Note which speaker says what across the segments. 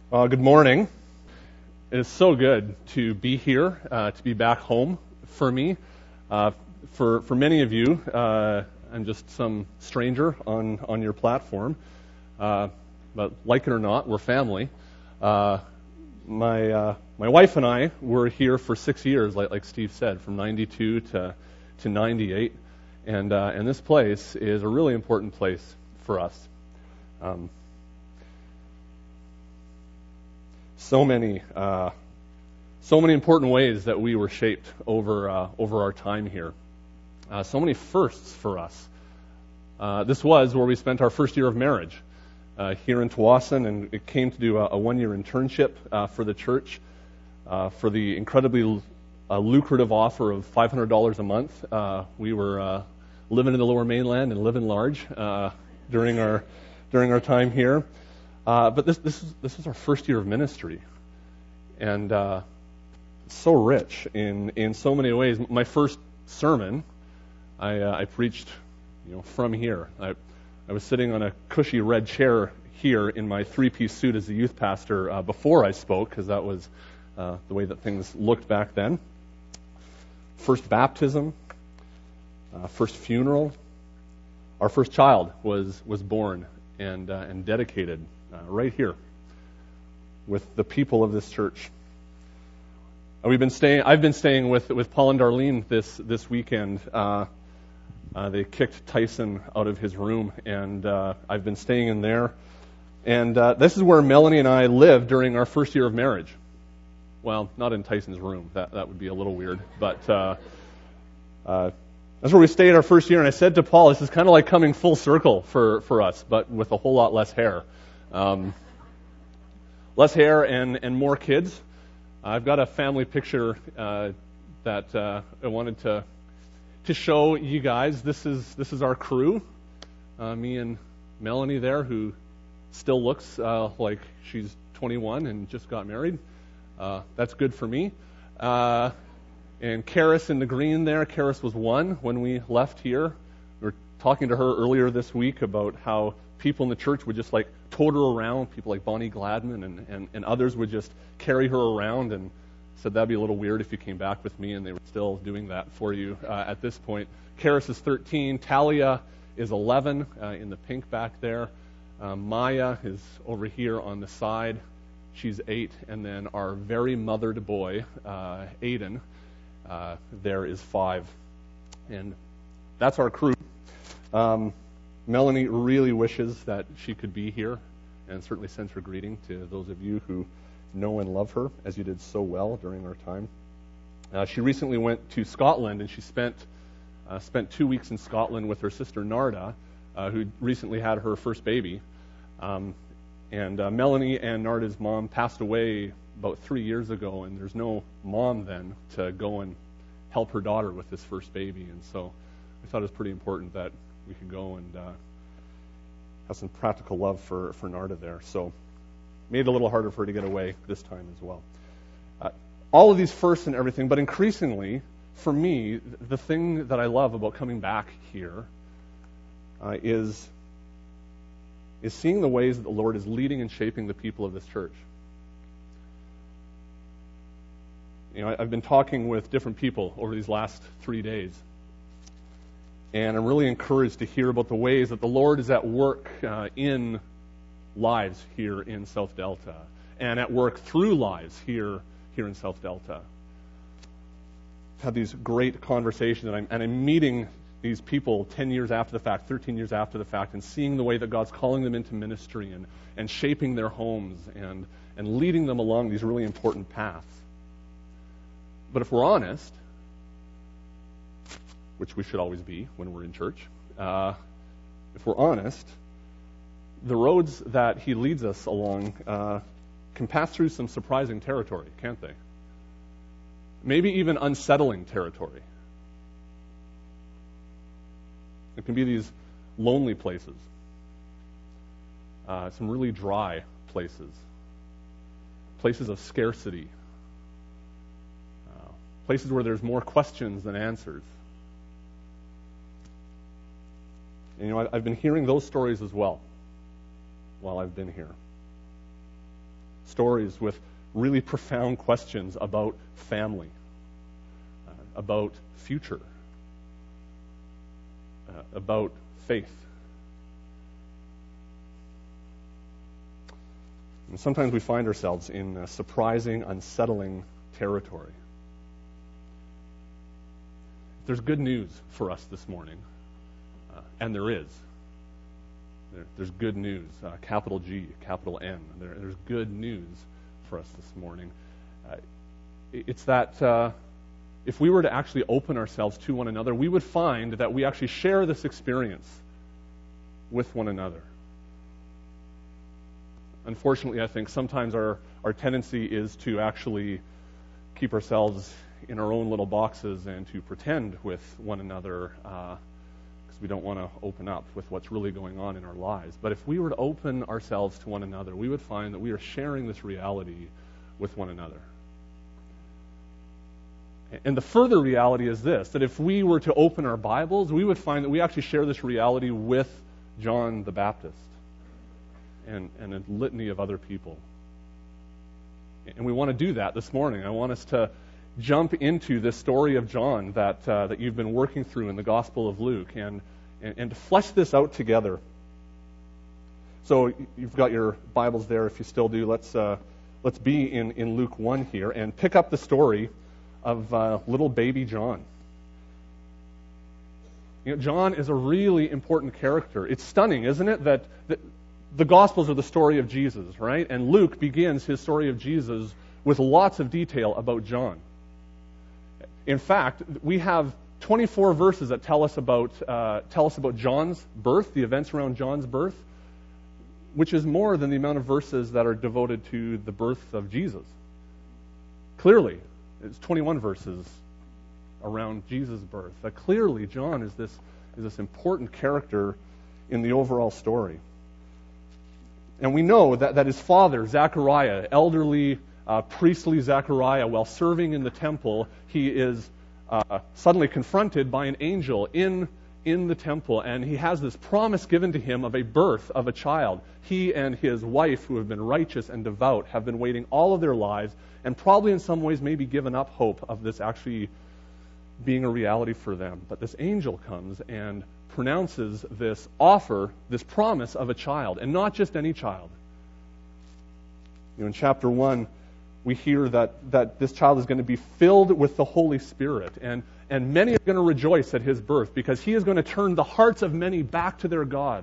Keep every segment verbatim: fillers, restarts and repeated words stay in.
Speaker 1: Uh, good morning. It is so good to be here, uh, to be back home for me. Uh, for for many of you, uh, I'm just some stranger on, on your platform. Uh, but like it or not, we're family. Uh, my uh, my wife and I were here for six years, like like Steve said, from ninety-two to to ninety-eight, and uh, and this place is a really important place for us. Um, So many, uh, so many important ways that we were shaped over uh, over our time here. Uh, so many firsts for us. Uh, this was where we spent our first year of marriage uh, here in Tsawwassen, and it came to do a, a one-year internship uh, for the church uh, for the incredibly uh, lucrative offer of five hundred dollars a month. Uh, we were uh, living in the Lower Mainland and living large uh, during our during our time here. Uh, but this this is this is our first year of ministry, and uh, so rich in, in so many ways. My first sermon, I uh, I preached, you know, from here. I I was sitting on a cushy red chair here in my three-piece suit as a youth pastor uh, before I spoke, because that was uh, the way that things looked back then. First baptism, uh, first funeral. Our first child was was born and uh, and dedicated. Uh, right here with the people of this church. Uh, we've been staying. I've been staying with with Paul and Darlene this this weekend. Uh, uh, they kicked Tyson out of his room, and uh, I've been staying in there. And uh, this is where Melanie and I lived during our first year of marriage. Well, not in Tyson's room. That that would be a little weird, but. Uh, uh, That's where we stayed our first year, and I said to Paul, this is kind of like coming full circle for, for us, but with a whole lot less hair. Um, less hair and, and more kids. I've got a family picture uh, that uh, I wanted to to show you guys. This is this is our crew. Uh, me and Melanie there, who still looks uh, like she's twenty-one and just got married. Uh, that's good for me. Uh, and Karis in the green there. Karis was one when we left here. We were talking to her earlier this week about how people in the church would just like tote her around. People like Bonnie Gladman and, and, and others would just carry her around, and said that'd be a little weird if you came back with me, and they were still doing that for you uh, at this point. Karis is thirteen. Talia is eleven uh, in the pink back there. Uh, Maya is over here on the side. She's eight. And then our very mothered boy, uh, Aiden, uh, there is five. And that's our crew. Um, Melanie really wishes that she could be here, and certainly sends her greeting to those of you who know and love her, as you did so well during our time. Uh, she recently went to Scotland, and she spent uh, spent two weeks in Scotland with her sister Narda, uh, who recently had her first baby. Um, and uh, Melanie and Narda's mom passed away about three years ago, and there's no mom then to go and help her daughter with this first baby. And so I thought it was pretty important that we could go and uh, have some practical love for, for Narda there. So made it a little harder for her to get away this time as well. Uh, all of these firsts and everything, but increasingly, for me, the thing that I love about coming back here uh, is, is seeing the ways that the Lord is leading and shaping the people of this church. You know, I've been talking with different people over these last three days. And I'm really encouraged to hear about the ways that the Lord is at work uh, in lives here in South Delta, and at work through lives here here in South Delta. I've had these great conversations, and I'm, and I'm meeting these people ten years after the fact, thirteen years after the fact, and seeing the way that God's calling them into ministry and, and shaping their homes and, and leading them along these really important paths. But if we're honest, which we should always be when we're in church, uh, if we're honest, the roads that he leads us along uh, can pass through some surprising territory, can't they? Maybe even unsettling territory. It can be these lonely places, uh, some really dry places, places of scarcity, uh, places where there's more questions than answers. And, you know, I've been hearing those stories as well while I've been here. stories with really profound questions about family, uh, about future, uh, about faith. And sometimes we find ourselves in uh, surprising, unsettling territory. There's good news for us this morning, uh, and there is. There, there's good news, uh, capital G, capital N. There, there's good news for us this morning. Uh, it's that uh, if we were to actually open ourselves to one another, we would find that we actually share this experience with one another. Unfortunately, I think sometimes our, our tendency is to actually keep ourselves in our own little boxes and to pretend with one another uh, because we don't want to open up with what's really going on in our lives. But if we were to open ourselves to one another, we would find that we are sharing this reality with one another. And the further reality is this, that if we were to open our Bibles, we would find that we actually share this reality with John the Baptist and, and a litany of other people. And we want to do that this morning. I want us to jump into this story of John that uh, that you've been working through in the Gospel of Luke and, and, and to flesh this out together. So you've got your Bibles there. If you still do, let's uh, let's be in, in Luke one here and pick up the story of uh, little baby John. You know, John is a really important character. It's stunning, isn't it, that, that the Gospels are the story of Jesus, right? And Luke begins his story of Jesus with lots of detail about John. In fact, we have twenty-four verses that tell us about uh, tell us about John's birth, the events around John's birth, which is more than the amount of verses that are devoted to the birth of Jesus. Clearly, it's twenty-one verses around Jesus' birth. But clearly, John is this is this important character in the overall story. And we know that, that his father, Zechariah, elderly Uh, priestly Zechariah, while serving in the temple, he is uh, suddenly confronted by an angel in in the temple, and he has this promise given to him of a birth of a child. He and his wife, who have been righteous and devout, have been waiting all of their lives, and probably in some ways maybe given up hope of this actually being a reality for them. But this angel comes and pronounces this offer, this promise of a child, and not just any child. You know, in chapter one, we hear that, that this child is going to be filled with the Holy Spirit, and, and many are going to rejoice at his birth because he is going to turn the hearts of many back to their God.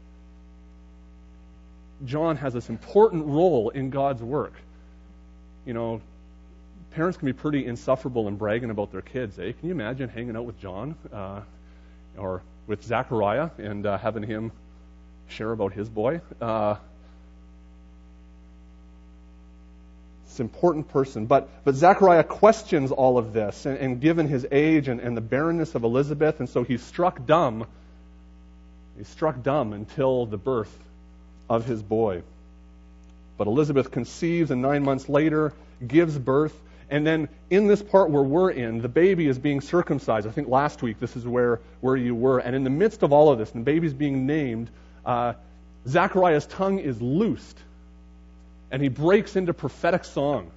Speaker 1: John has this important role in God's work. You know, parents can be pretty insufferable in bragging about their kids, eh? Can you imagine hanging out with John uh, or with Zechariah and uh, having him share about his boy? Uh It's an important person. But but Zechariah questions all of this, and, and given his age and, and the barrenness of Elizabeth, and so he's struck dumb. He's struck dumb until the birth of his boy. But Elizabeth conceives, and nine months later gives birth. And then in this part where we're in, the baby is being circumcised. I think last week this is where, where you were. And in the midst of all of this, and the baby's being named, uh, Zechariah's tongue is loosed. And he breaks into prophetic song.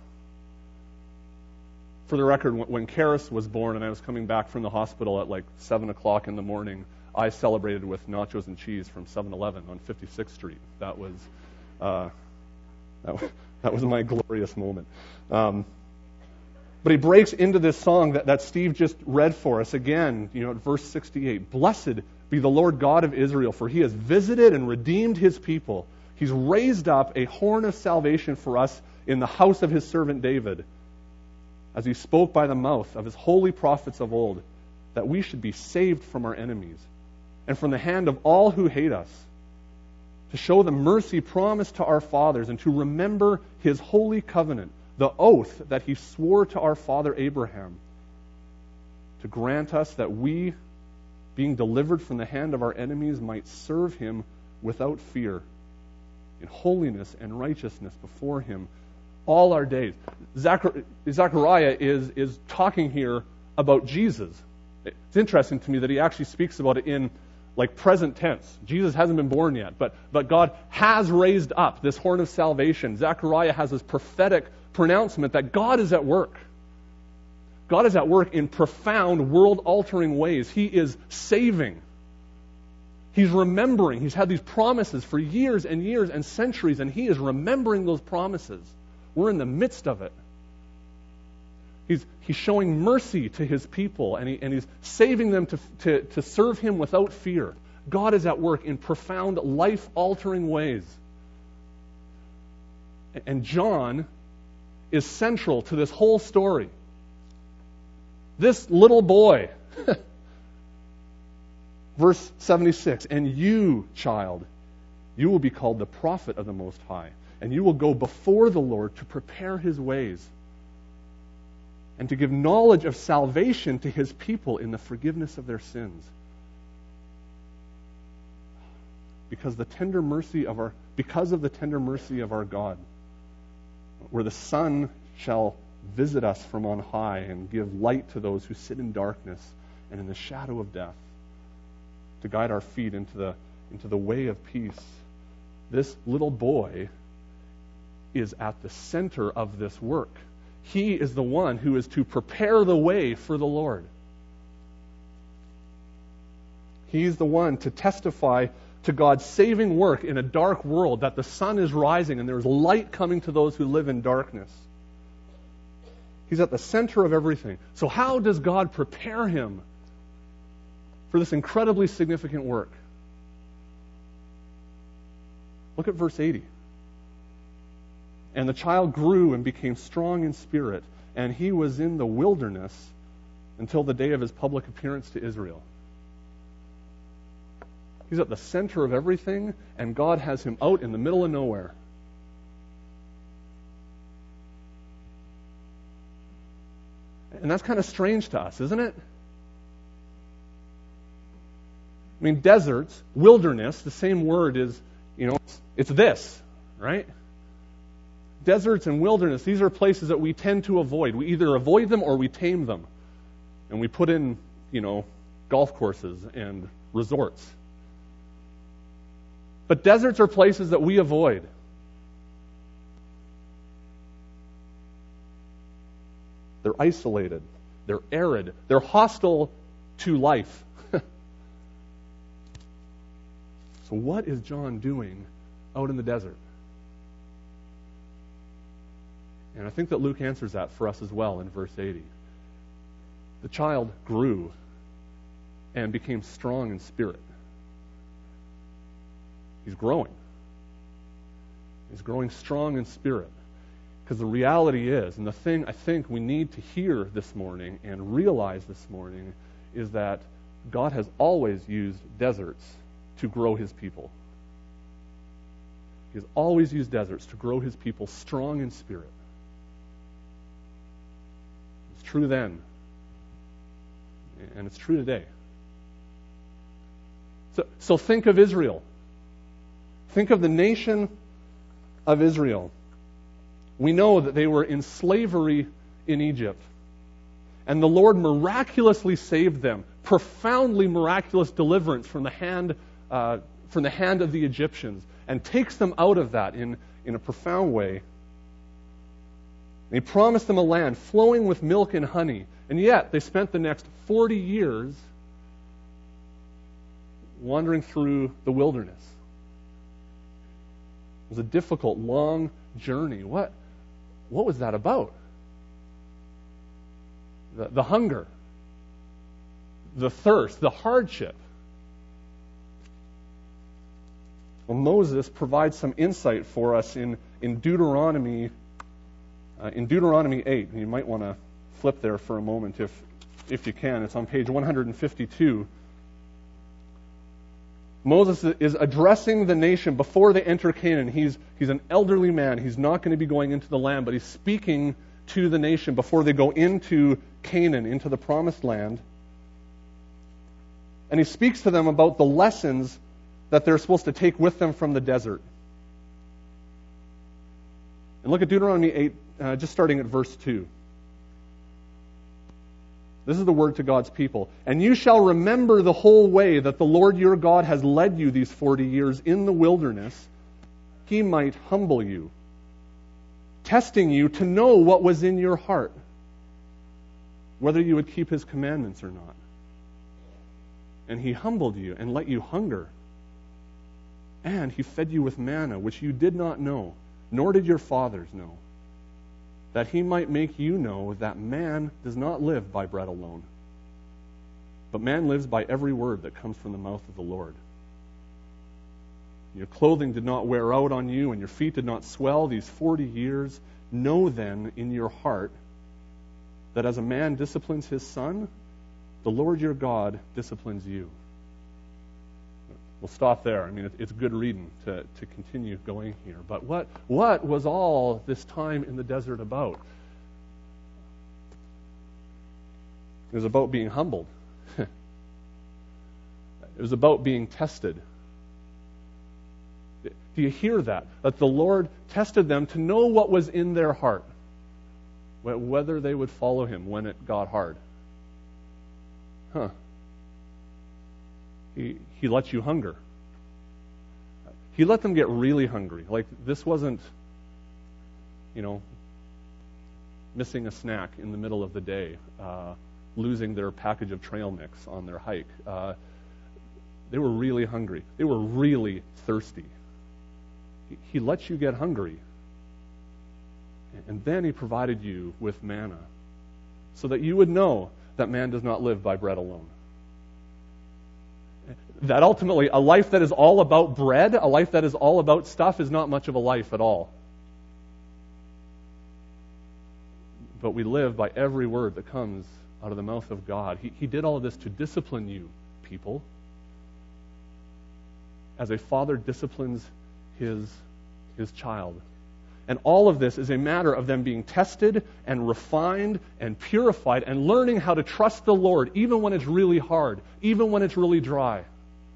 Speaker 1: For the record, when Karis was born and I was coming back from the hospital at like seven o'clock in the morning, I celebrated with nachos and cheese from seven eleven on fifty-sixth Street. That was uh, that, was, that was my glorious moment. Um, but he breaks into this song that, that Steve just read for us again, you know, at verse sixty-eight. Blessed be the Lord God of Israel, for he has visited and redeemed his people. He's raised up a horn of salvation for us in the house of his servant David, as he spoke by the mouth of his holy prophets of old, that we should be saved from our enemies and from the hand of all who hate us, to show the mercy promised to our fathers and to remember his holy covenant, the oath that he swore to our father Abraham, to grant us that we, being delivered from the hand of our enemies, might serve him without fear, in holiness and righteousness before him all our days. Zachar- Zechariah is, is talking here about Jesus. It's interesting to me that he actually speaks about it in like present tense. Jesus hasn't been born yet, but, but God has raised up this horn of salvation. Zechariah has this prophetic pronouncement that God is at work. God is at work in profound, world-altering ways. He is saving. He's remembering. He's had these promises for years and years and centuries, and He is remembering those promises. We're in the midst of it. He's, he's showing mercy to His people, and, he, and He's saving them to, to, to serve Him without fear. God is at work in profound, life-altering ways. And John is central to this whole story. This little boy, verse seventy-six, and you, child, you will be called the prophet of the Most High, and you will go before the Lord to prepare His ways and to give knowledge of salvation to His people in the forgiveness of their sins. Because the tender mercy of our, because of the tender mercy of our God, where the sun shall visit us from on high and give light to those who sit in darkness and in the shadow of death, to guide our feet into the into the way of peace. This little boy is at the center of this work. He is the one who is to prepare the way for the Lord. He's the one to testify to God's saving work in a dark world, that the sun is rising and there's light coming to those who live in darkness. He's at the center of everything. So how does God prepare him for this incredibly significant work? Look at verse eighty. And the child grew and became strong in spirit, and he was in the wilderness until the day of his public appearance to Israel. He's at the center of everything, and God has him out in the middle of nowhere. And that's kind of strange to us, isn't it? I mean, deserts, wilderness, the same word is, you know, it's, it's this, right? Deserts and wilderness, these are places that we tend to avoid. We either avoid them or we tame them. And we put in, you know, golf courses and resorts. But deserts are places that we avoid. They're isolated. They're arid. They're hostile to life. So what is John doing out in the desert? And I think that Luke answers that for us as well in verse eighty. The child grew and became strong in spirit. He's growing. He's growing strong in spirit. Because the reality is, and the thing I think we need to hear this morning and realize this morning, is that God has always used deserts to grow His people. He has always used deserts to grow His people strong in spirit. It's true then, and it's true today. So, so think of Israel. Think of the nation of Israel. We know that they were in slavery in Egypt. And the Lord miraculously saved them. Profoundly miraculous deliverance from the hand, uh, from the hand of the Egyptians. And takes them out of that in, in a profound way. And He promised them a land flowing with milk and honey. And yet, they spent the next forty years wandering through the wilderness. It was a difficult, long journey. What, what was that about? The, the hunger, the thirst, the hardship. Well, Moses provides some insight for us in, in Deuteronomy uh, in Deuteronomy eight. And you might want to flip there for a moment if if you can. It's on page one fifty-two. Moses is addressing the nation before they enter Canaan. He's, he's an elderly man. He's not going to be going into the land, but he's speaking to the nation before they go into Canaan, into the promised land. And he speaks to them about the lessons that they're supposed to take with them from the desert. And look at Deuteronomy eight, uh, just starting at verse two. This is the word to God's people. And you shall remember the whole way that the Lord your God has led you these forty years in the wilderness. He might humble you, testing you to know what was in your heart, whether you would keep his commandments or not. And he humbled you and let you hunger. And he fed you with manna, which you did not know, nor did your fathers know, that he might make you know that man does not live by bread alone, but man lives by every word that comes from the mouth of the Lord. Your clothing did not wear out on you, and your feet did not swell these forty years. Know then in your heart that as a man disciplines his son, the Lord your God disciplines you. We'll stop there. I mean, it's good reading to, to continue going here. But what, what was all this time in the desert about? It was about being humbled. It was about being tested. Do you hear that? That the Lord tested them to know what was in their heart, whether they would follow him when it got hard. Huh. He, he let you hunger. He let them get really hungry. Like, this wasn't, you know, missing a snack in the middle of the day, uh, losing their package of trail mix on their hike. Uh, they were really hungry. They were really thirsty. He, he let you get hungry. And then he provided you with manna so that you would know that man does not live by bread alone. That ultimately, a life that is all about bread, a life that is all about stuff, is not much of a life at all. But we live by every word that comes out of the mouth of God. He, he did all of this to discipline you, people, as a father disciplines his, his child. And all of this is a matter of them being tested and refined and purified and learning how to trust the Lord even when it's really hard, even when it's really dry.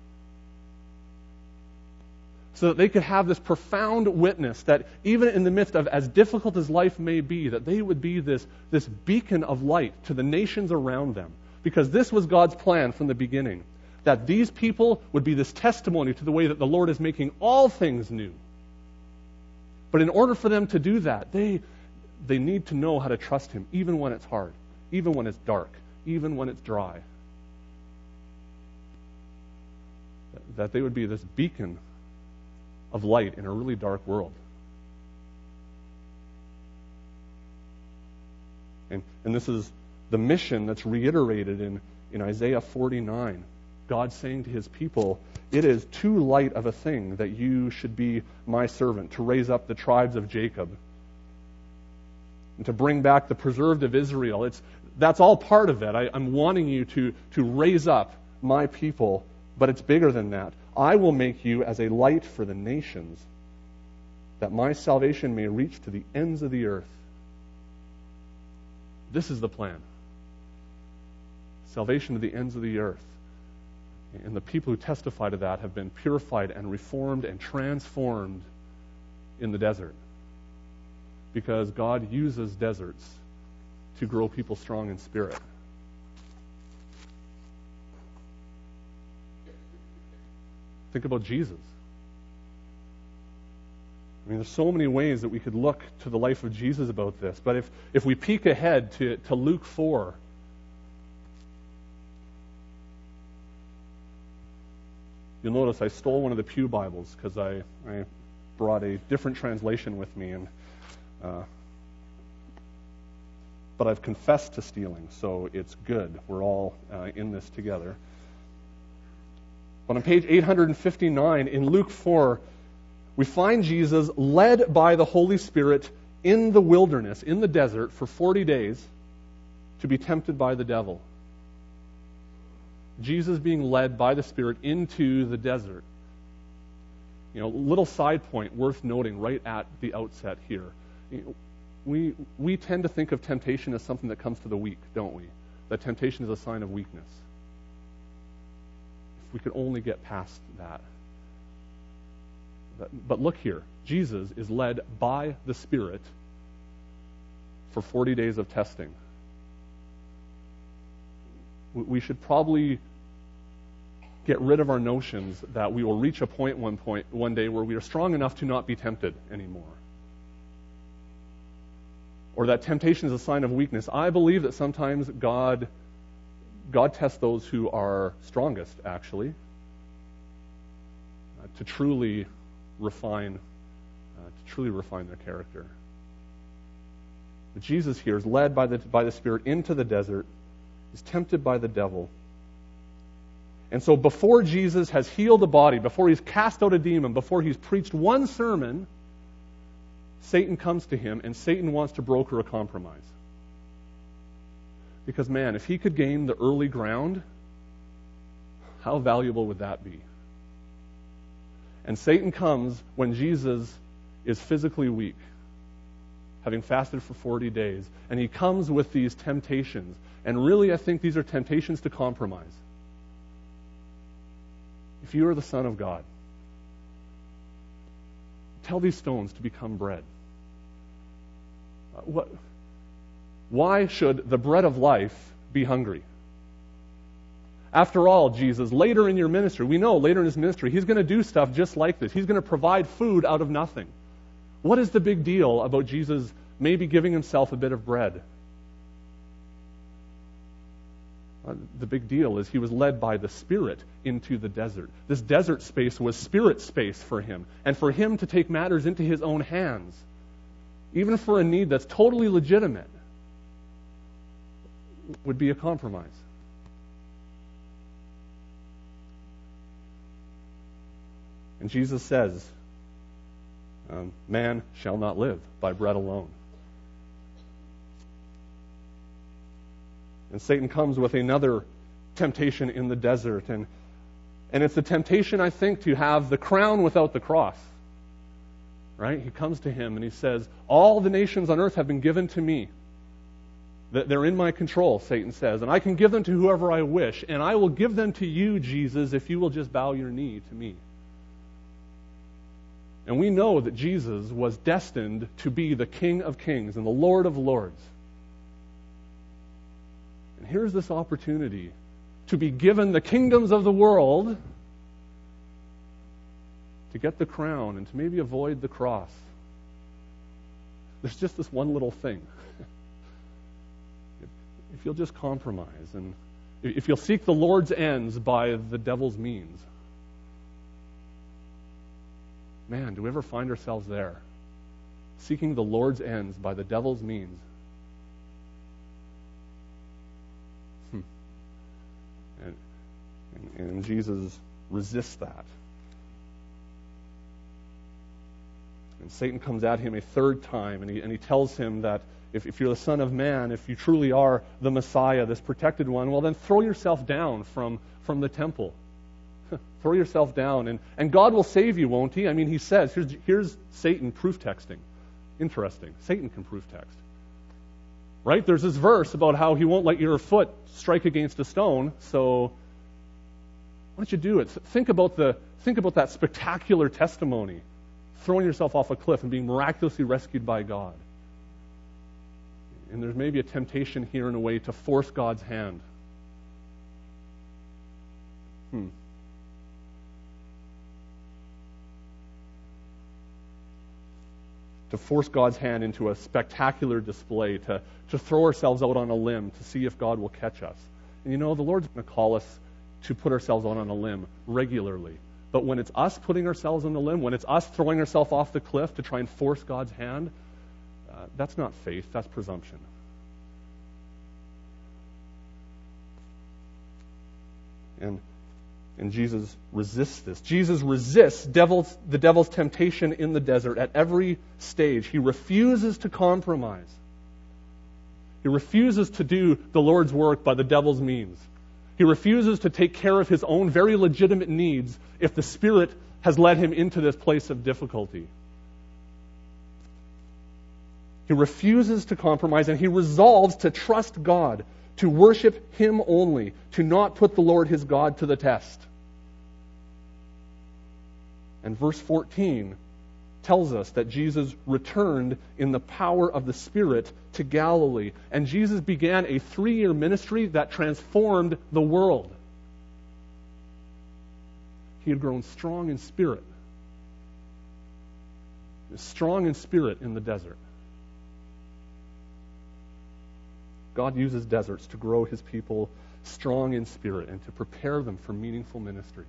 Speaker 1: So that they could have this profound witness that even in the midst of as difficult as life may be, that they would be this, this beacon of light to the nations around them. Because this was God's plan from the beginning, that these people would be this testimony to the way that the Lord is making all things new. But in order for them to do that, they they need to know how to trust him, even when it's hard, even when it's dark, even when it's dry. That they would be this beacon of light in a really dark world. And, and this is the mission that's reiterated in, in Isaiah forty-nine. God saying to his people, it is too light of a thing that you should be my servant, to raise up the tribes of Jacob and to bring back the preserved of Israel. It's that's all part of it. I, I'm wanting you to, to raise up my people, but it's bigger than that. I will make you as a light for the nations, that my salvation may reach to the ends of the earth. This is the plan. Salvation to the ends of the earth. And the people who testify to that have been purified and reformed and transformed in the desert. Because God uses deserts to grow people strong in spirit. Think about Jesus. I mean, there's so many ways that we could look to the life of Jesus about this. But if, if we peek ahead to, to Luke four, you'll notice I stole one of the Pew Bibles because I, I brought a different translation with me, and uh, but I've confessed to stealing, so it's good. We're all uh, in this together. But on page eight fifty-nine in Luke four, we find Jesus led by the Holy Spirit in the wilderness, in the desert, for forty days to be tempted by the devil. Jesus being led by the Spirit into the desert. You know, little side point worth noting right at the outset here. You know, we we tend to think of temptation as something that comes to the weak, don't we? That temptation is a sign of weakness. If we could only get past that. But look here, Jesus is led by the Spirit for forty days of testing. we should probably get rid of our notions that we will reach a point one point one day where we are strong enough to not be tempted anymore. Or that temptation is a sign of weakness. I believe that sometimes God God tests those who are strongest, actually, uh, to truly refine uh, to truly refine their character. But Jesus here is led by the by the Spirit into the desert. He's tempted by the devil. And so before Jesus has healed a body, before he's cast out a demon, before he's preached one sermon, Satan comes to him, and Satan wants to broker a compromise. Because, man, if he could gain the early ground, how valuable would that be? And Satan comes when Jesus is physically weak, having fasted for forty days, and he comes with these temptations. And really, I think these are temptations to compromise. If you are the Son of God, tell these stones to become bread. Uh, what? Why should the bread of life be hungry? After all, Jesus, later in your ministry, we know later in his ministry, he's going to do stuff just like this. He's going to provide food out of nothing. What is the big deal about Jesus maybe giving himself a bit of bread? Uh, the big deal is he was led by the Spirit into the desert. This desert space was Spirit space for him, and for him to take matters into his own hands, even for a need that's totally legitimate, would be a compromise. And Jesus says, um, man shall not live by bread alone. And Satan comes with another temptation in the desert. And, and it's the temptation, I think, to have the crown without the cross. Right? He comes to him and he says, all the nations on earth have been given to me. They're in my control, Satan says, and I can give them to whoever I wish, and I will give them to you, Jesus, if you will just bow your knee to me. And we know that Jesus was destined to be the King of Kings and the Lord of Lords. And here's this opportunity to be given the kingdoms of the world, to get the crown and to maybe avoid the cross. There's just this one little thing. If you'll just compromise, and if you'll seek the Lord's ends by the devil's means. Man, do we ever find ourselves there? Seeking the Lord's ends by the devil's means. Hmm. And, and, and Jesus resists that. And Satan comes at him a third time, and he, and he tells him that If, if you're the Son of Man, if you truly are the Messiah, this protected one, well then throw yourself down from, from the temple. Throw yourself down, and, and God will save you, won't he? I mean, he says, here's, here's Satan proof texting. Interesting. Satan can proof text. Right? There's this verse about how he won't let your foot strike against a stone, so why don't you do it? Think about the think about that spectacular testimony, throwing yourself off a cliff and being miraculously rescued by God. And there's maybe a temptation here in a way to force God's hand. Hmm. To force God's hand into a spectacular display, to, to throw ourselves out on a limb to see if God will catch us. And you know, the Lord's going to call us to put ourselves out on a limb regularly. But when it's us putting ourselves on the limb, when it's us throwing ourselves off the cliff to try and force God's hand, Uh, that's not faith, that's presumption. And and Jesus resists this. Jesus resists devil's, the devil's temptation in the desert at every stage. He refuses to compromise. He refuses to do the Lord's work by the devil's means. He refuses to take care of his own very legitimate needs if the Spirit has led him into this place of difficulty. He refuses to compromise, and he resolves to trust God, to worship him only, to not put the Lord his God to the test. And verse fourteen tells us that Jesus returned in the power of the Spirit to Galilee. And Jesus began a three-year ministry that transformed the world. He had grown strong in spirit. He was strong in spirit in the desert. God uses deserts to grow His people strong in spirit and to prepare them for meaningful ministry.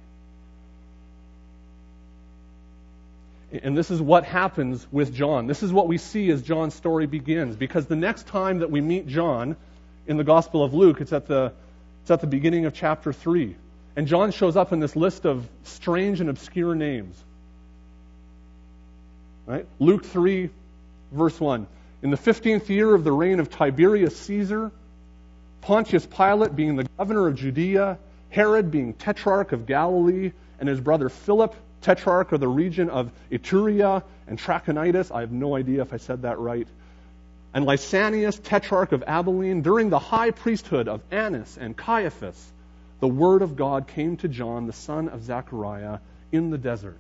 Speaker 1: And this is what happens with John. This is what we see as John's story begins. Because the next time that we meet John in the Gospel of Luke, it's at the, it's at the beginning of chapter three. And John shows up in this list of strange and obscure names. Right? Luke three, verse one. In the fifteenth year of the reign of Tiberius Caesar, Pontius Pilate being the governor of Judea, Herod being tetrarch of Galilee, and his brother Philip, tetrarch of the region of Iturea and Trachonitis, I have no idea if I said that right, and Lysanias, tetrarch of Abilene, during the high priesthood of Annas and Caiaphas, the word of God came to John, the son of Zechariah, in the desert.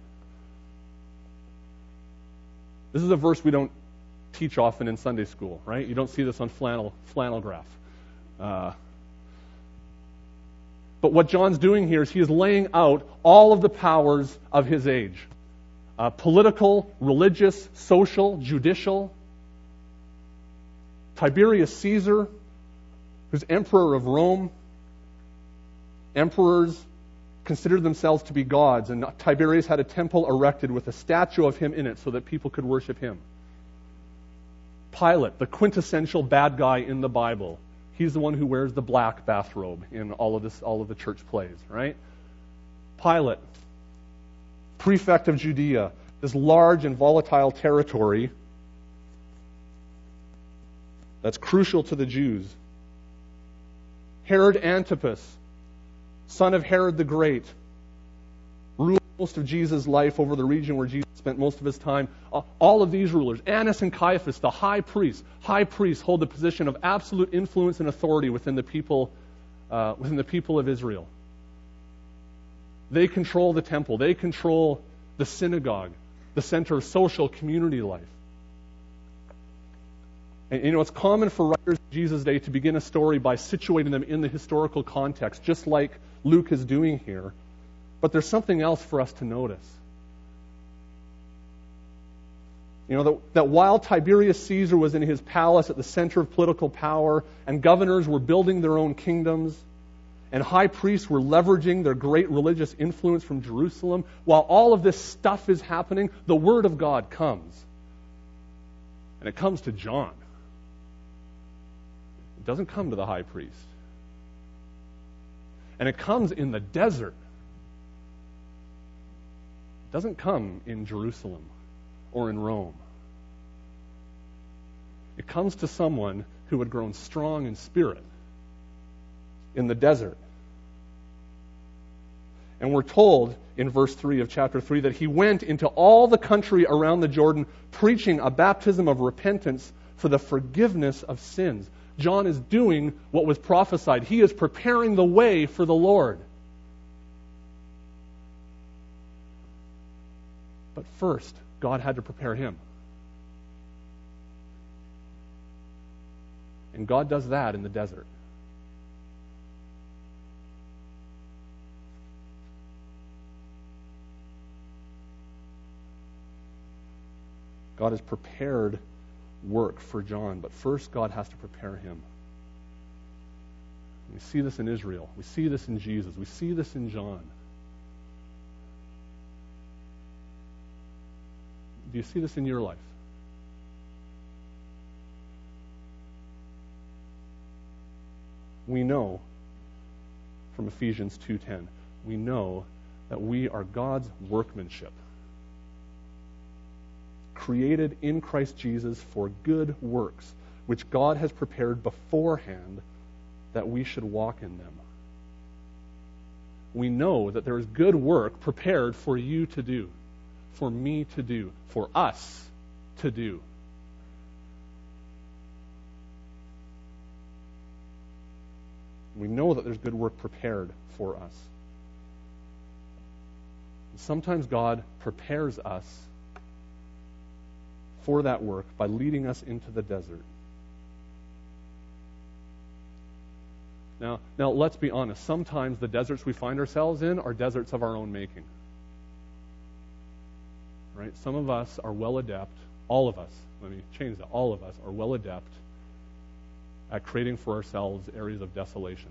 Speaker 1: This is a verse we don't teach often in Sunday school, right? You don't see this on flannel, flannel graph. Uh, But what John's doing here is he is laying out all of the powers of his age. Uh, political, religious, social, judicial. Tiberius Caesar, who's emperor of Rome. Emperors considered themselves to be gods, and Tiberius had a temple erected with a statue of him in it so that people could worship him. Pilate, the quintessential bad guy in the Bible. He's the one who wears the black bathrobe in all of this, all of the church plays, right? Pilate, prefect of Judea, this large and volatile territory that's crucial to the Jews. Herod Antipas, son of Herod the Great, ruled most of Jesus' life over the region where Jesus spent most of his time. All of these rulers, Annas and Caiaphas, the high priests, high priests hold the position of absolute influence and authority within the people, uh, within the people of Israel. They control the temple. They control the synagogue, the center of social community life. And you know, it's common for writers of Jesus' day to begin a story by situating them in the historical context, just like Luke is doing here. But there's something else for us to notice. You know, that, that while Tiberius Caesar was in his palace at the center of political power, and governors were building their own kingdoms, and high priests were leveraging their great religious influence from Jerusalem, while all of this stuff is happening, the Word of God comes. And it comes to John. It doesn't come to the high priest. And it comes in the desert. It doesn't come in Jerusalem or in Rome. It comes to someone who had grown strong in spirit in the desert. And we're told in verse three of chapter three that he went into all the country around the Jordan preaching a baptism of repentance for the forgiveness of sins. John is doing what was prophesied. He is preparing the way for the Lord. But first, God had to prepare him. And God does that in the desert. God has prepared work for John, but first God has to prepare him. We see this in Israel. We see this in Jesus. We see this in John. Do you see this in your life? We know from Ephesians two ten, we know that we are God's workmanship, created in Christ Jesus for good works, which God has prepared beforehand that we should walk in them. We know that there is good work prepared for you to do, for me to do, for us to do. We know that there's good work prepared for us. Sometimes God prepares us for that work by leading us into the desert. Now, now let's be honest. Sometimes the deserts we find ourselves in are deserts of our own making. Right? Some of us are well adept, all of us, let me change that, all of us are well adept at creating for ourselves areas of desolation.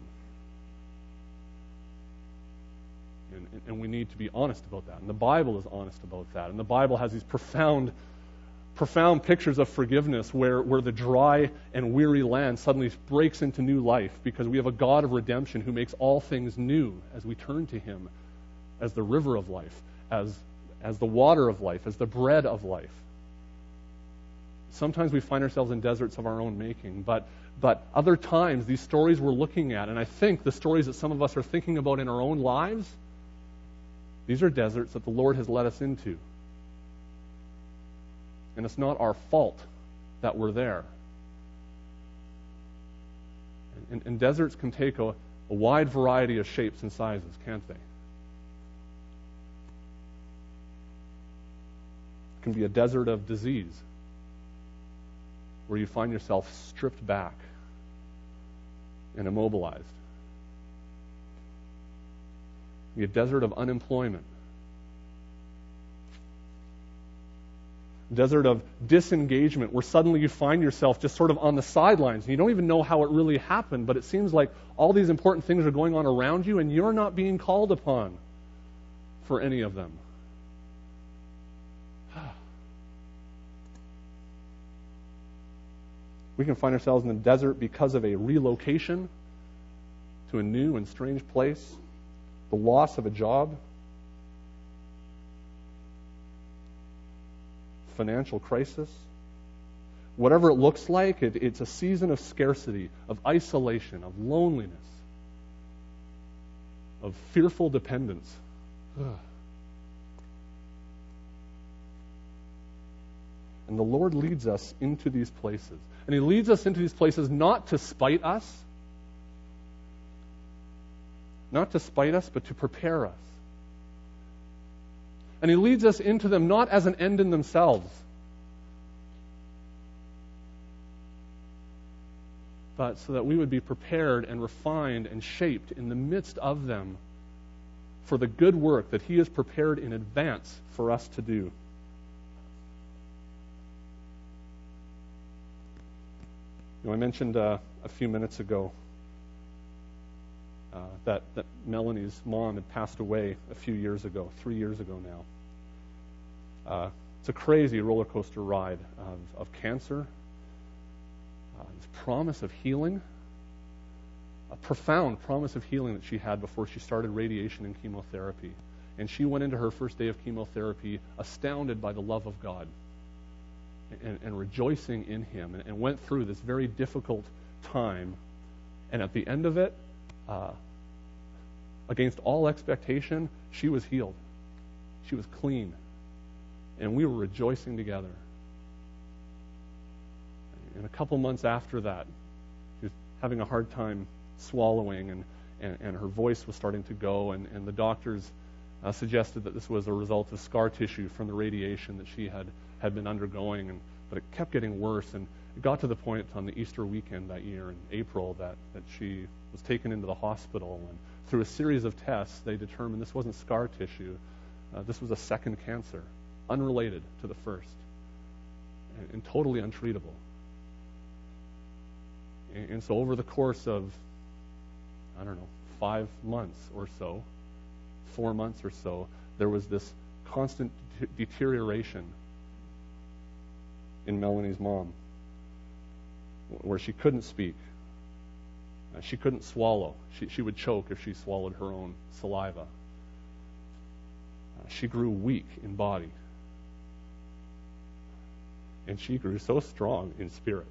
Speaker 1: And, and we need to be honest about that. And the Bible is honest about that. And the Bible has these profound, profound pictures of forgiveness where, where the dry and weary land suddenly breaks into new life because we have a God of redemption who makes all things new as we turn to Him as the river of life, as, as the water of life, as the bread of life. Sometimes we find ourselves in deserts of our own making, but but other times these stories we're looking at, and I think the stories that some of us are thinking about in our own lives, these are deserts that the Lord has led us into. And it's not our fault that we're there. And, and deserts can take a, a wide variety of shapes and sizes, can't they? It can be a desert of disease, where you find yourself stripped back and immobilized. Be a desert of unemployment. Desert of disengagement, where suddenly you find yourself just sort of on the sidelines and you don't even know how it really happened, but it seems like all these important things are going on around you and you're not being called upon for any of them. We can find ourselves in the desert because of a relocation to a new and strange place, the loss of a job, financial crisis. Whatever it looks like, it, it's a season of scarcity, of isolation, of loneliness, of fearful dependence. Ugh. And the Lord leads us into these places. And He leads us into these places not to spite us, not to spite us, but to prepare us. And He leads us into them not as an end in themselves, but so that we would be prepared and refined and shaped in the midst of them for the good work that He has prepared in advance for us to do. You know, I mentioned uh, a few minutes ago uh, that, that Melanie's mom had passed away a few years ago, three years ago now. Uh, it's a crazy roller coaster ride of, of cancer, uh, this promise of healing, a profound promise of healing that she had before she started radiation and chemotherapy. And she went into her first day of chemotherapy astounded by the love of God. And, and rejoicing in Him, and, and went through this very difficult time, and at the end of it, uh, against all expectation, she was healed. She was clean, and we were rejoicing together. And a couple months after that, she was having a hard time swallowing, and, and, and her voice was starting to go, and, and the doctors uh, suggested that this was a result of scar tissue from the radiation that she had had been undergoing, and but it kept getting worse, and it got to the point on the Easter weekend that year in April that, that she was taken into the hospital, and through a series of tests they determined this wasn't scar tissue, uh, this was a second cancer, unrelated to the first, and, and totally untreatable. And, and so over the course of, I don't know, five months or so, four months or so, there was this constant de- deterioration in Melanie's mom, where she couldn't speak. Uh, she couldn't swallow. She, she would choke if she swallowed her own saliva. Uh, she grew weak in body. And she grew so strong in spirit.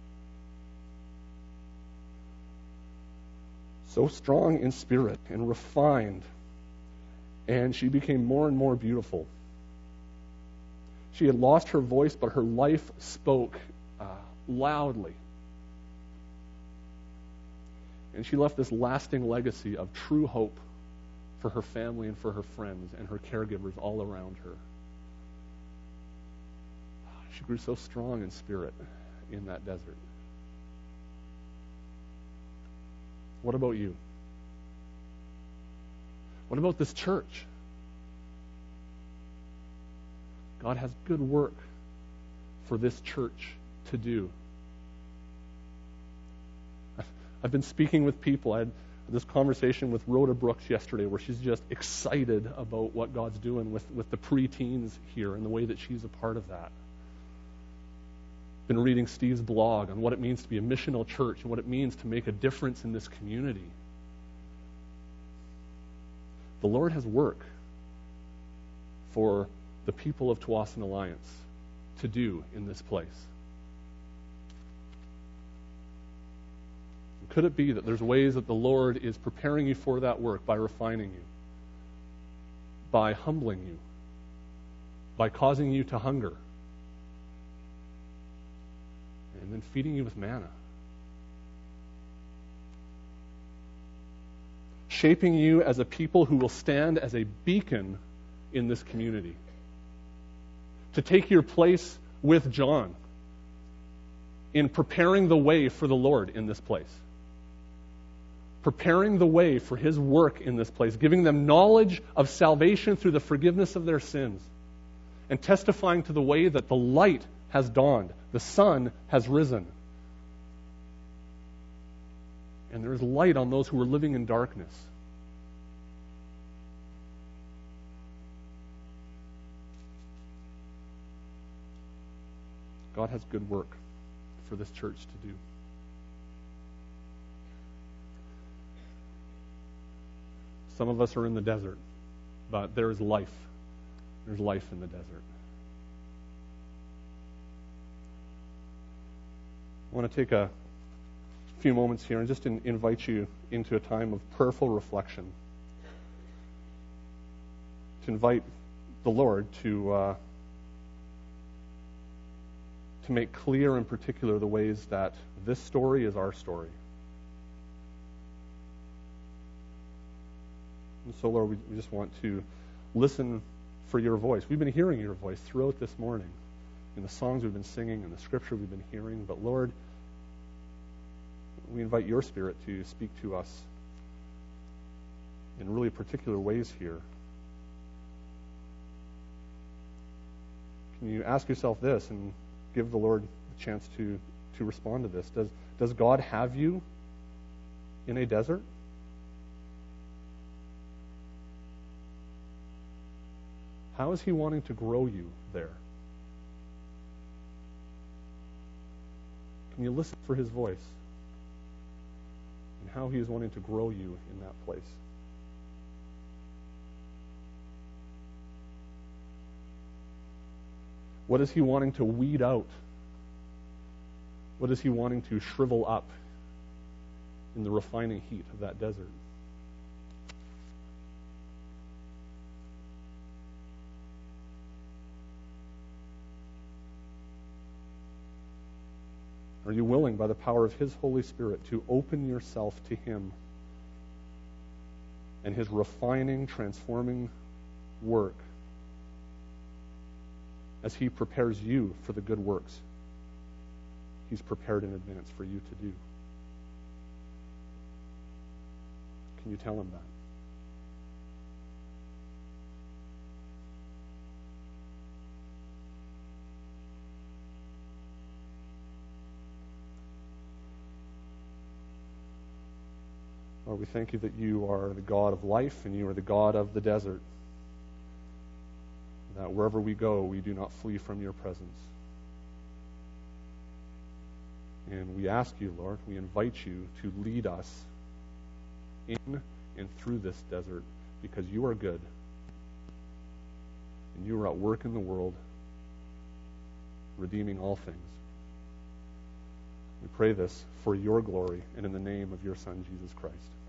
Speaker 1: So strong in spirit and refined. And she became more and more beautiful. She had lost her voice, but her life spoke uh, loudly. And she left this lasting legacy of true hope for her family and for her friends and her caregivers all around her. she grew so strong in spirit in that desert. What about you? What about this church? God has good work for this church to do. I've been speaking with people. I had this conversation with Rhoda Brooks yesterday where she's just excited about what God's doing with, with the preteens here and the way that she's a part of that. Been reading Steve's blog on what it means to be a missional church and what it means to make a difference in this community. The Lord has work for the people of Tsawwassen Alliance to do in this place. Could it be that there's ways that the Lord is preparing you for that work by refining you, by humbling you, by causing you to hunger, and then feeding you with manna? Shaping you as a people who will stand as a beacon in this community. To take your place with John in preparing the way for the Lord in this place. Preparing the way for His work in this place. Giving them knowledge of salvation through the forgiveness of their sins. And testifying to the way that the light has dawned. The sun has risen. And there is light on those who are living in darkness. God has good work for this church to do. Some of us are in the desert, but there is life. There's life in the desert. I want to take a few moments here and just in, invite you into a time of prayerful reflection. To invite the Lord to uh, to make clear in particular the ways that this story is our story. And so, Lord, we, we just want to listen for your voice. We've been hearing your voice throughout this morning in the songs we've been singing and the scripture we've been hearing. But, Lord, we invite your Spirit to speak to us in really particular ways here. Can you ask yourself this and give the Lord a chance to, to respond to this? Does, does God have you in a desert? How is He wanting to grow you there? Can you listen for His voice? And how He is wanting to grow you in that place? What is He wanting to weed out? What is He wanting to shrivel up in the refining heat of that desert? Are you willing, by the power of His Holy Spirit, to open yourself to Him and His refining, transforming work as He prepares you for the good works He's prepared in advance for you to do? Can you tell Him that? Lord, we thank you that you are the God of life and you are the God of the desert. That wherever we go, we do not flee from your presence. And we ask you, Lord, we invite you to lead us in and through this desert because you are good and you are at work in the world, redeeming all things. We pray this for your glory and in the name of your Son, Jesus Christ.